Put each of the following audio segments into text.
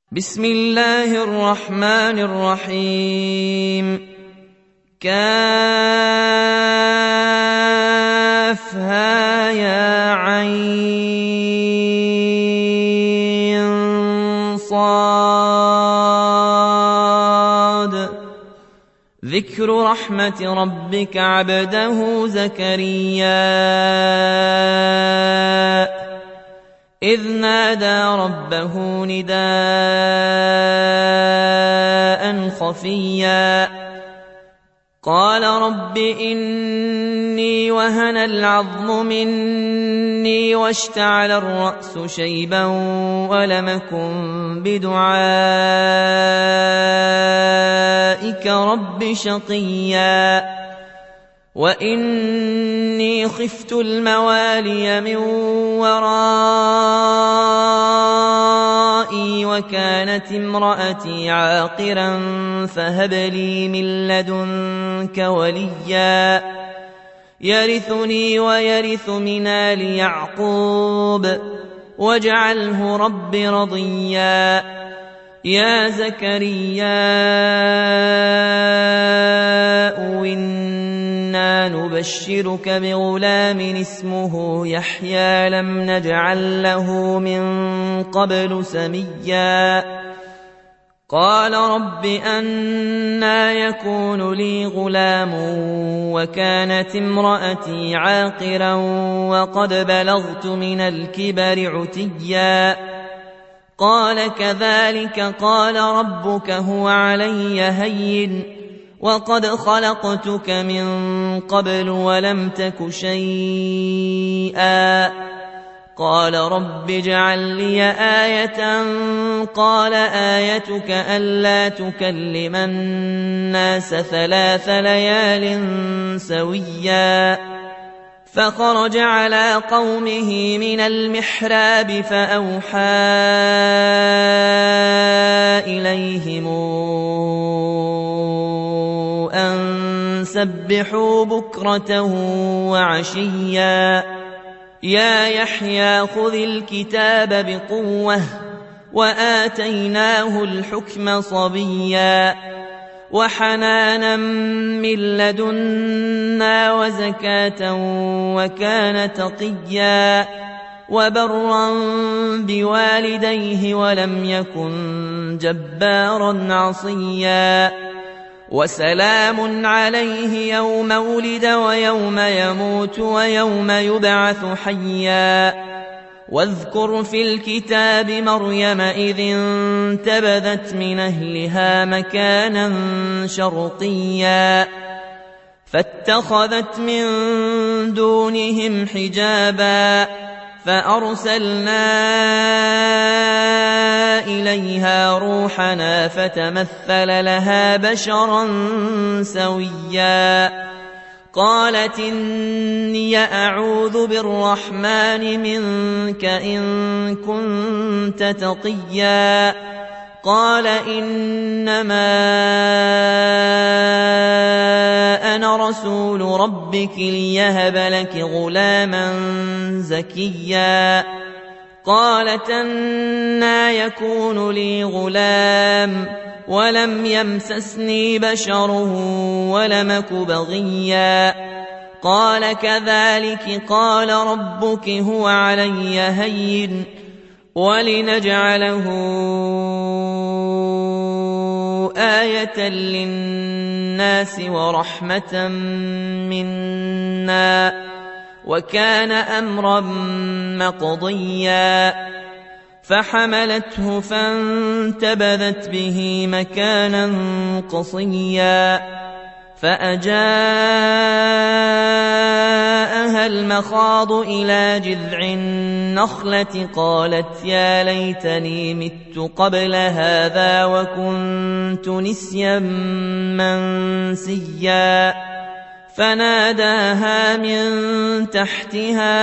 بسم الله الرحمن الرحيم. كافها يا عين صاد. ذكر رحمة ربك عبده زكريا إذ نادى ربه نداء خفيا قال رب إني وهن العظم مني واشتعل الرأس شيبا ولم أكن بدعائك رب شقيا وإني خفت الموالي من ورائي وكانت امرأتي عاقرا فهب لي من لدنك وليا يرثني ويرث من آل يعقوب واجعله رب رضيا. يا زكريا إنا نبشرك بغلام اسمه يحيى لم نجعل له من قبل سميا. قال رب أنى يكون لي غلام وكانت امرأتي عاقرا وقد بلغت من الكبر عتيا. قال كذلك قال ربك هو علي هين وقد خلقتك من قبل ولم تك شيئا. قال رب اجعل لي آية قال آيتك ألا تكلم الناس 3 ليال سويا. فخرج على قومه من المحراب فأوحى إليهم أن سبحوا بكرة وعشيا. يا يحيى خذ الكتاب بقوة وآتيناه الحكم صبيا وحنانا من لدنا وزكاة وكان تقيا وبرا بوالديه ولم يكن جبارا عصيا. وسلام عليه يوم ولد ويوم يموت ويوم يبعث حيا. واذكر في الكتاب مريم إذ انتبذت من أهلها مكانا شرقيا فاتخذت من دونهم حجابا فأرسلنا إليها روحنا فتمثل لها بشرا سويا. قالت إني أعوذ بالرحمن منك إن كنت تقيا. قال إنما أنا رسول ربك ليهب لك غلاما زكيا. قالت أنى يكون لي غلام ولم يمسسني بشر ولم أك بغيا. قال كذلك قال ربك هو علي هين ولنجعله آية للناس ورحمة منا وكان أمرا مقضيا. فحملته فانتبذت به مكانا قصيا فأجاءها المخاض إلى جذع النخلة قالت يا ليتني مت قبل هذا وكنت نسيا منسيا. فناداها من تحتها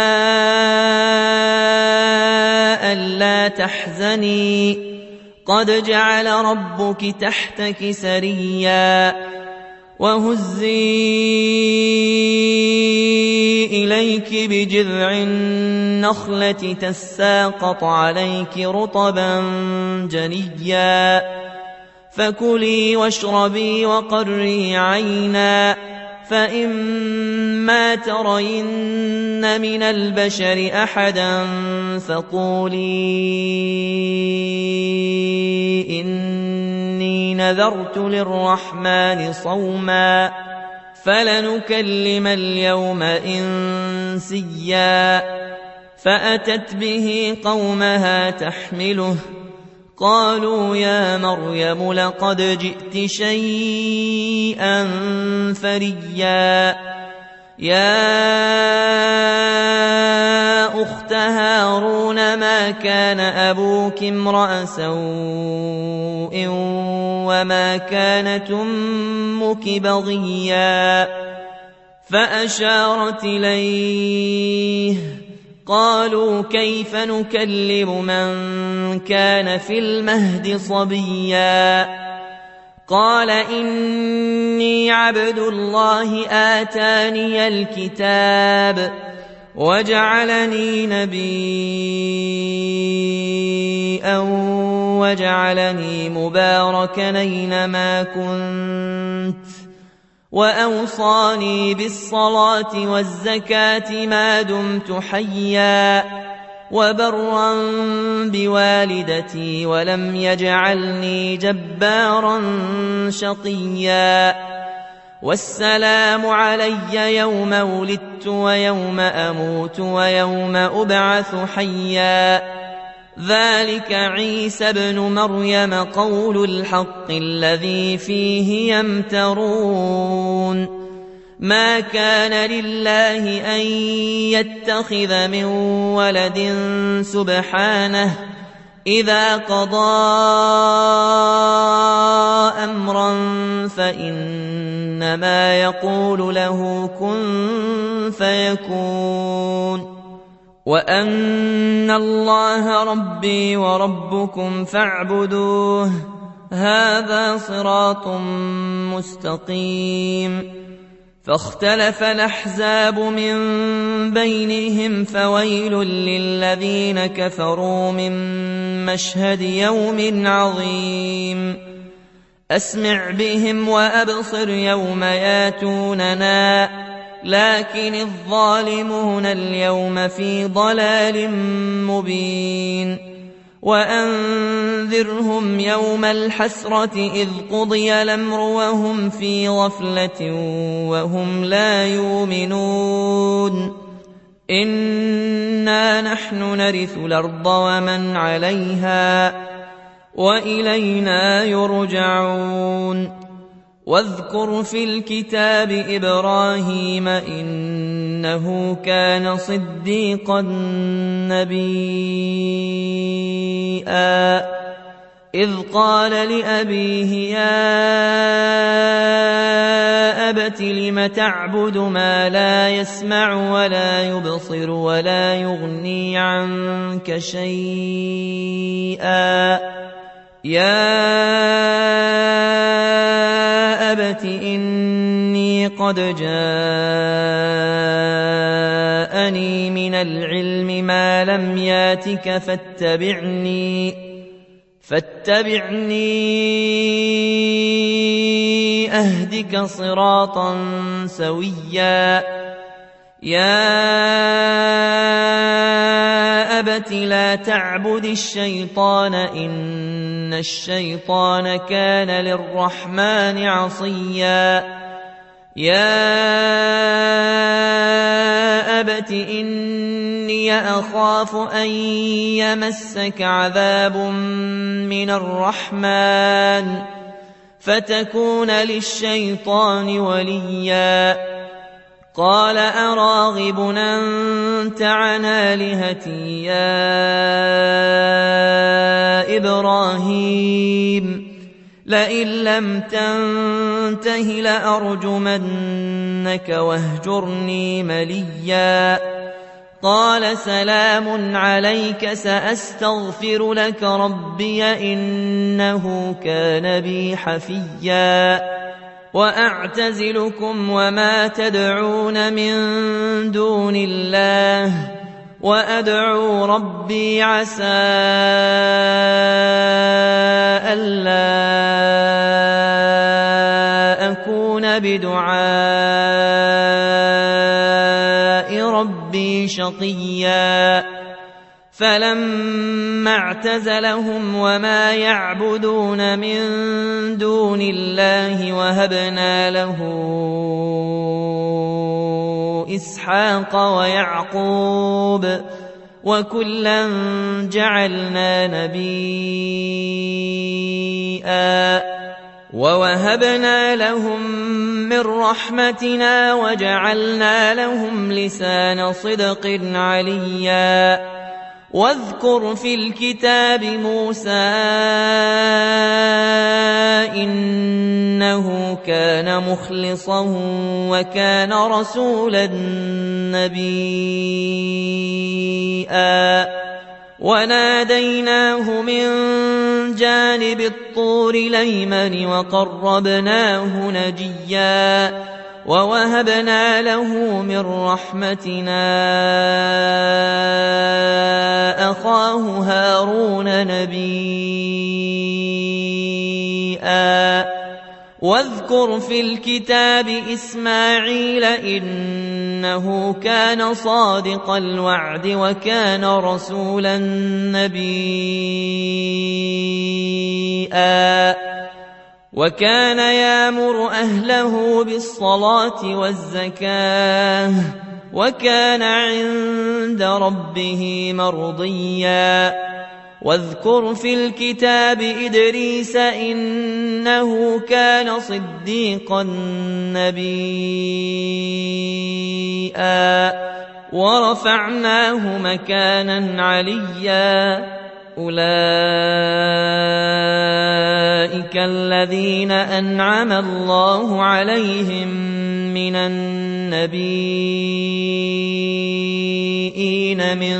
ألا تحزني قد جعل ربك تحتك سريا وهزي إليك بجذع النخلة تساقط عليك رطبا جنيا فكلي واشربي وقري عينا فإما ترين من البشر أحدا فقولي إني نذرت للرحمن صوما فلنكلم اليوم إنسيا فأتت به قومها تحمله قالوا يا مريم لقد جئت شيئا فريا يا أخت هارون ما كان أبوك امرأ سوء وما كانت أمك بغيا فأشارت إليه قالوا كيف نكلم من كان في المهد صبيا قال إني عبد الله آتاني الكتاب وجعلني نبيا وجعلني مباركا أينما كنت وأوصاني بالصلاة والزكاة ما دمت حيا وبرا بوالدتي ولم يجعلني جبارا شقيا والسلام علي يوم ولدت ويوم أموت ويوم أبعث حيا ذلك عيسى ابن مريم قول الحق الذي فيه يمترون ما كان لله أن يتخذ من ولد سبحانه إذا قضى أمرا فإنما يقول له كن فيكون وأن الله ربي وربكم فاعبدوه هذا صراط مستقيم فاختلف الأحزاب من بينهم فويل للذين كفروا من مشهد يوم عظيم أسمع بهم وأبصر يوم ياتوننا لكن الظالمون اليوم في ضلال مبين وأنذرهم يوم الحسرة إذ قضي الأمر وهم في غفلة وهم لا يؤمنون إنا نحن نرث الأرض ومن عليها وإلينا يرجعون واذكر في الكتاب إبراهيم إنه كان صديقا نبيا إذ قال لأبيه يا أبت لم تعبد ما لا يسمع ولا يبصر ولا يغني عنك شيئا يا أبت إني قد جاءني من العلم ما لم ياتك فاتبعني أهدك صراطا سويا يا أبت لا تعبد الشيطان إن الشيطان كان للرحمن عصيا يا أبت إني أخاف أن يمسك عذاب من الرحمن فتكون للشيطان وليا قال أراغب أنت عن آلهتي يا إبراهيم لئن لم تنته لأرجمنك واهجرني مليا قال سلام عليك سأستغفر لك ربي إنه كان بي حفيا وأعتزلكم وما تدعون من دون الله وأدعو ربي عسى ألا أكون بدعاء ربي شقيا فلما اعتزلهم وما يعبدون من دون الله وهبنا له إسحاق ويعقوب وكلا جعلنا نبيا ووهبنا لهم من رحمتنا وجعلنا لهم لسان صدق عليا واذكر في الكتاب موسى إنه كان مخلصا وكان رسولا نبيا وناديناه من جانب الطور الأيمن وقربناه نجيا ووهبنا له من رحمتنا أخاه هارون نبيا واذكر في الكتاب إسماعيل إنه كان صادق الوعد وكان رسولا نبيا وكان يأمر أهله بالصلاة والزكاة وكان عند ربه مرضيا واذكر في الكتاب إدريس إنه كان صديقا نبيا ورفعناه مكانا عليا أولئك الذين أنعم الله عليهم من النبيين من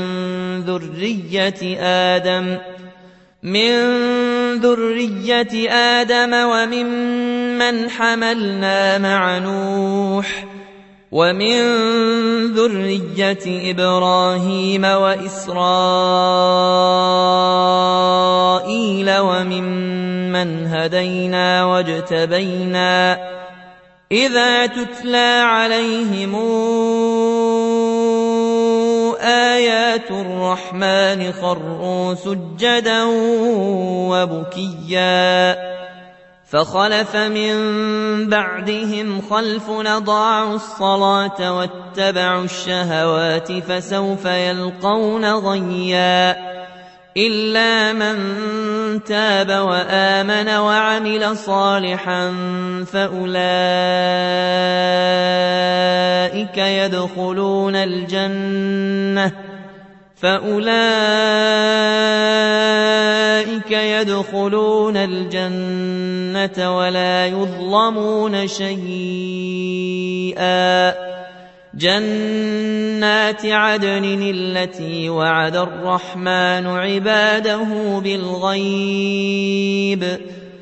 ذرية آدم وممن حملنا مع نوح ومن ذرية إبراهيم وإسرائيل وممن هدينا واجتبينا إذا تتلى عليهم آيات الرحمن خروا سجدا وبكيا فخلف من بعدهم خلف أضاعوا الصلاة واتبعوا الشهوات فسوف يلقون غيا إلا من تاب وآمن وعمل صالحا فأولئك يدخلون الجنة ولا يظلمون شيئا جنات عدن التي وعد الرحمن عباده بالغيب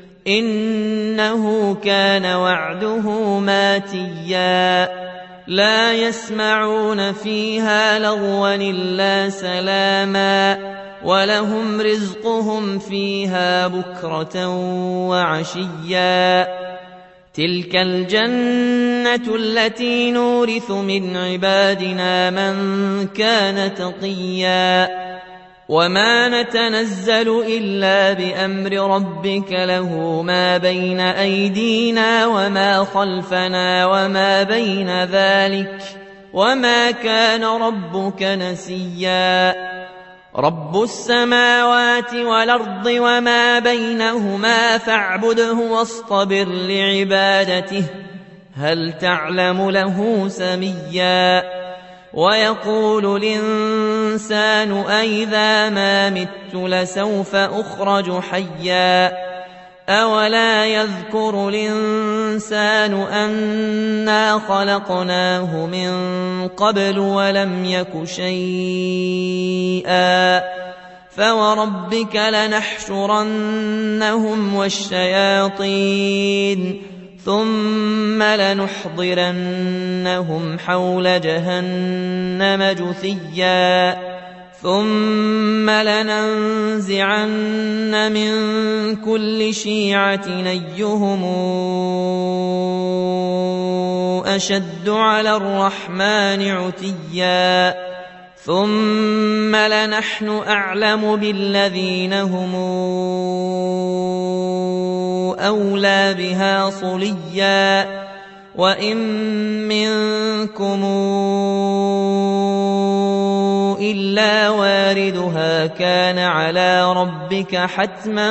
إنه كان وعده ماتيا لا يسمعون فيها لغوا إلا سلاما ولهم رزقهم فيها بكرة وعشيا تلك الجنة التي نورث من عبادنا من كان تقيا وما نتنزل إلا بأمر ربك له ما بين أيدينا وما خلفنا وما بين ذلك وما كان ربك نسيا رب السماوات والأرض وما بينهما فاعبده واصطبر لعبادته هل تعلم له سميا ويقول الإنسان أئذا ما مت لسوف أخرج حيا أولا يذكر الإنسان أنا خلقناه من قبل ولم يك شيئا فوربك لنحشرنهم والشياطين ثم لنحضرنهم حول جهنم جثيا ثم لننزعن من كل شيعة أيهم أشد على الرحمن عتيا ثم لنحن أعلم بالذين هم أولى بها صليا وإن منكم إلا واردها كان على ربك حتما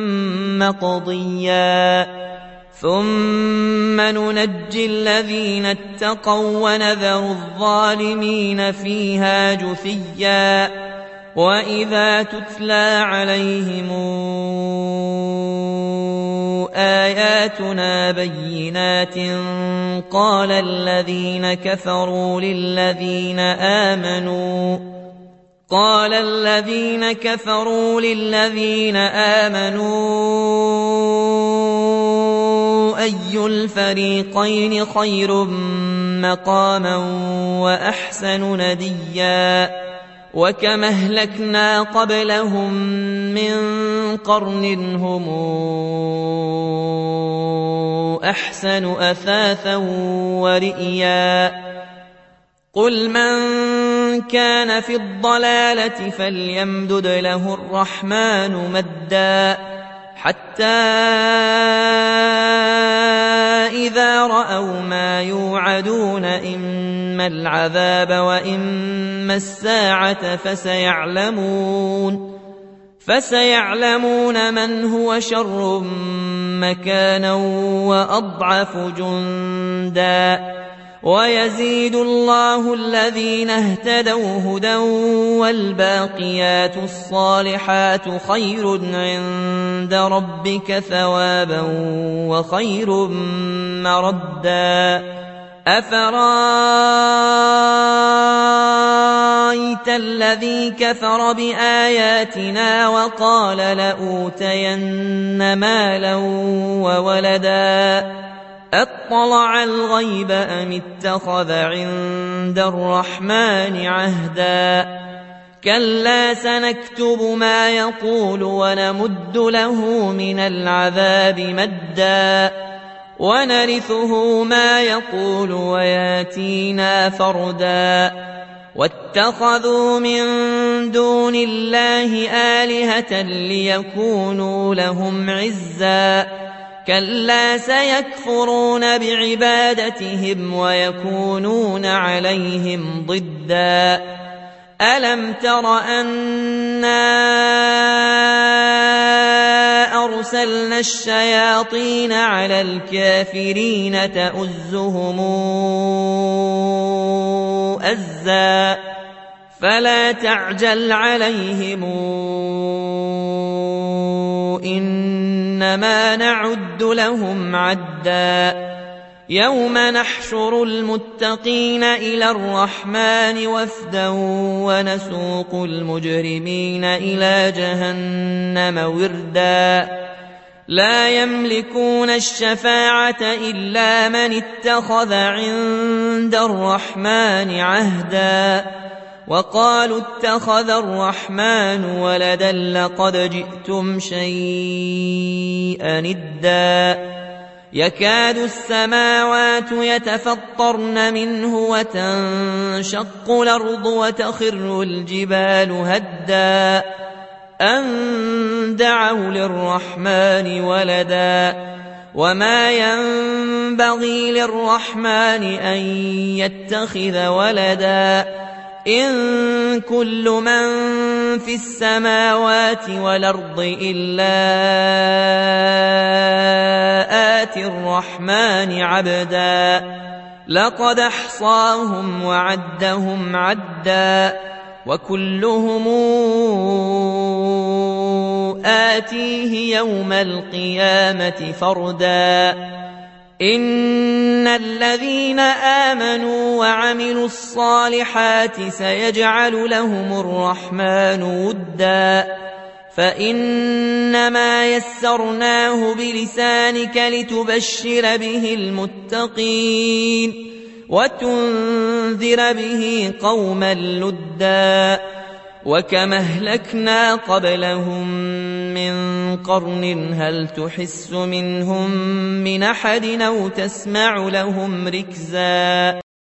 مقضيا ثم ننجي الذين اتقوا ونذر الظالمين فيها جثيا وإذا تتلى عليهم آياتنا بينات قال الذين كفروا للذين آمنوا أي الفريقين خير مقاما وأحسن نديا وكم أهلكنا قبلهم من قرن هم أحسن أثاثا ورئيا قل من كان في الضلالة فليمدد له الرحمن مدا حتى إذا رأوا ما يوعدون إما العذاب وإما الساعة فسيعلمون من هو شر مكانا وأضعف جندا ويزيد الله الذين اهتدوا هدى والباقيات الصالحات خير عند ربك ثوابا وخير مردا أفرأيت الذي كفر بآياتنا وقال لأوتين مالا وولدا أطلع الغيب أم اتخذ عند الرحمن عهدا كلا سنكتب ما يقول ونمد له من العذاب مدا ونرثه ما يقول وياتينا فردا واتخذوا من دون الله آلهة ليكونوا لهم عزا كلا سيكفرون بعبادتهم ويكونون عليهم ضدا ألم تر أنا أرسلنا الشياطين على الكافرين تؤزهم أزا فلا تعجل عليهم إنما نعد لهم عدا يوم نحشر المتقين إلى الرحمن وفدا ونسوق المجرمين إلى جهنم وردا لا يملكون الشفاعة إلا من اتخذ عند الرحمن عهدا وقالوا اتخذ الرحمن ولدا لقد جئتم شيئا إدا يكاد السماوات يتفطرن منه وتنشق الأرض وتخر الجبال هدا أن دعوا للرحمن ولدا وما ينبغي للرحمن أن يتخذ ولدا إن كل من في السماوات والأرض إلا آتي الرحمن عبدا لقد أحصاهم وعدهم عدا وكلهم آتيه يوم القيامة فردا إن الذين آمنوا وعملوا الصالحات سيجعل لهم الرحمن ودا فإنما يسرناه بلسانك لتبشر به المتقين وتنذر به قوما لدا وكم أهلكنا قبلهم من قرن هل تحس منهم من أحد أو تسمع لهم ركزا